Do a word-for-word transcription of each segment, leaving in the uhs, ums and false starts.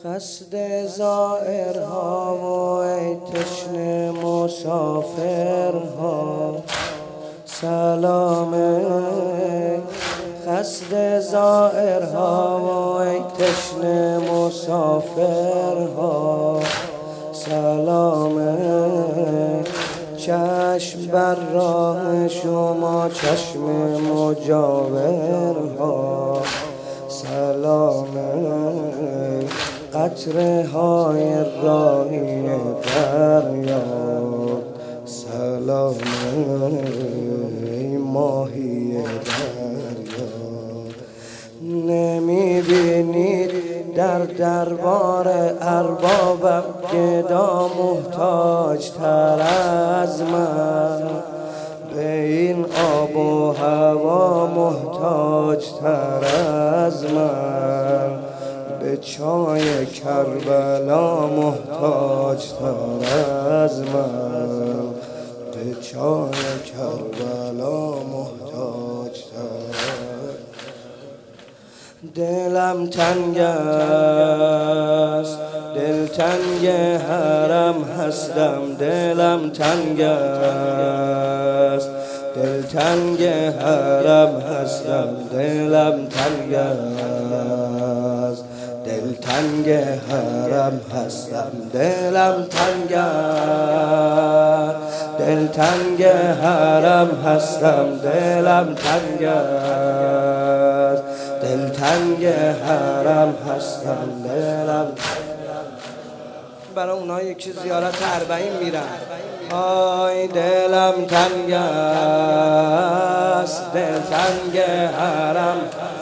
قصد زائرها و ای تشنه مسافرها سلامه. قصد زائرها و ای تشنه مسافرها سلامه. چشم بر راه شما چشم مجاورها سلامه. قطره های راهی دریا سلامه. ماهی دریا نمی بینید در دربار اربابم گدا محتاج تر از من، به این آب و هوا محتاج تر از من، به چای کربلا محتاج تر از من، به چای کربلا محتاج تر. دلم تنگ است، دلتنگ حرم هستم. دلم تنگ است، دلتنگ حرم هستم. دلم تنگ است، دلتنگ حرم هستم. دلم تنگ است، دلتنگ حرم هستم. دلم تنگ است، دلتنگ حرم هستم. دلم برای اونایی که زیارت اربعین میرن. آی دلم تنگ است، دلتنگ حرم.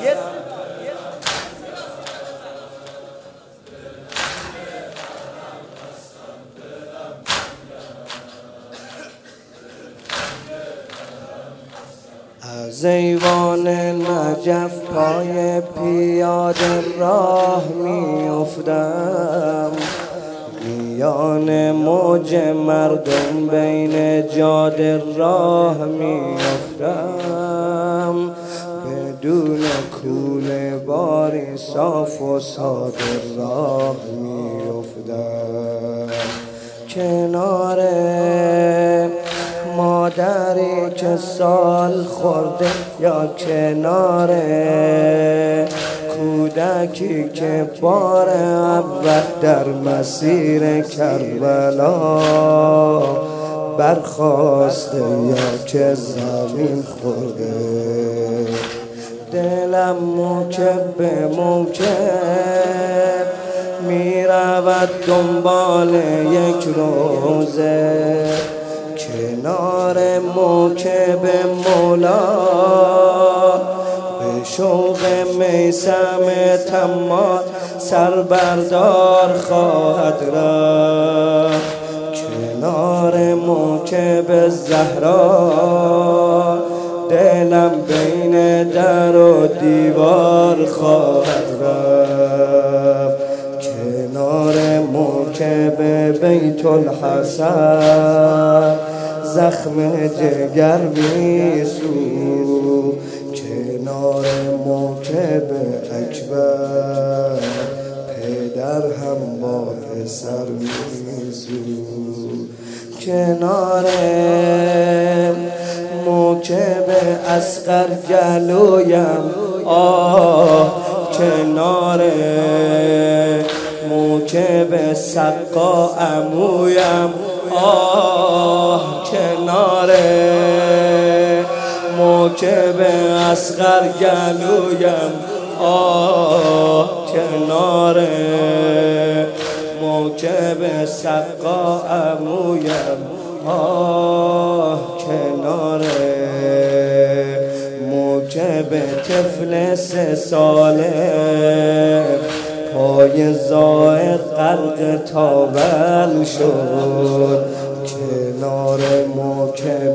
از ایوان نجف پای پیاده راه می افتم، میان موج مردم بین جاده راه می افتم، بدون کوله باری صاف و ساده راه می افتم. کنار مادری که سال خورده یا کنار کودکی که بار اول در مسیر کربلا برخاسته یا که زمین خورده. دلم موکب به موکب می رود دنبال یک روزه، کنار موکب مولا به شوق میثم طماع سربردار خواهد رفت. کنار موکب زهرا دلم بین در و دیوار خواهد رفت. کنار موکب بیت الحسن زخم جگر میسو. کنار موکب اکبر پدر هم با پسر میسو. کنار موکب اصغر جلویم آه، کنار موکب سقا عمویم آه، کنار موکب اصغر گلویم آه، کنار موکب سقا عمویم آه، کنار موکب طفل سه ساله پای زائر غرق تاول شد. کنار موکب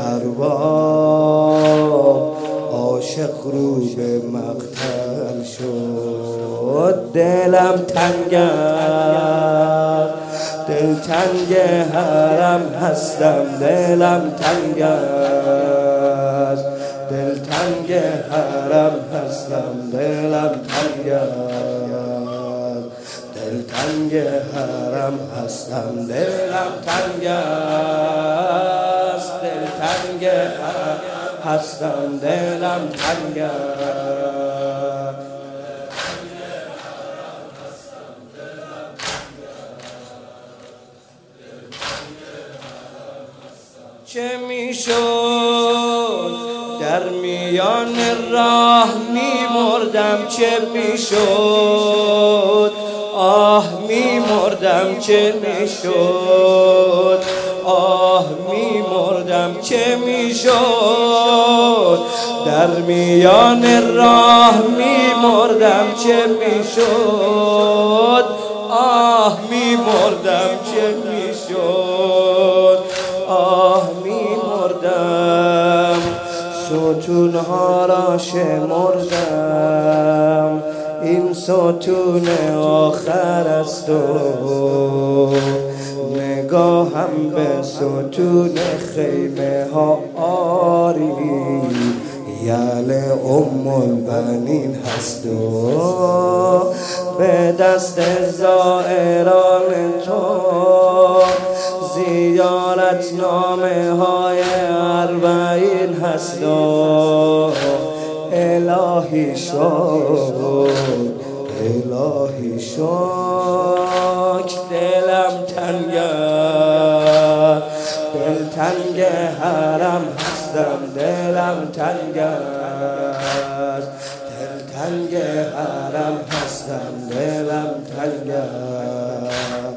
ارباب عاشق رو به مقتل شد. دلم تنگ است، دلتنگ حرم هستم. دلم تنگ است، دلتنگ حرم هستم. دلم تنگ است، دلتنگ حرم هستم دلم تنگ است دلتنگ حرم هستم دلم تنگ چه میشد در میان راه میمردم چه میشد آه میمردم چه میشد آه میمردم چه میشد در میان راه میمردم چه میشد آه میمردم چه میشد آه میمردم ستونها را شمردم این ستون آخر است و نگاهم به ستون خیمه ها آری یل ام البنین هست و به دست زائران تو زیارت نامه های اربعین هست و الهی شکر الهی شکر دلم تنگ دل تنگ حرم هستم دلم تنگ دل تنگ حرم هستم دلم تنگ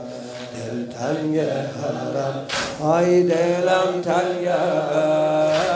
دل تنگ حرم آی دلم تنگ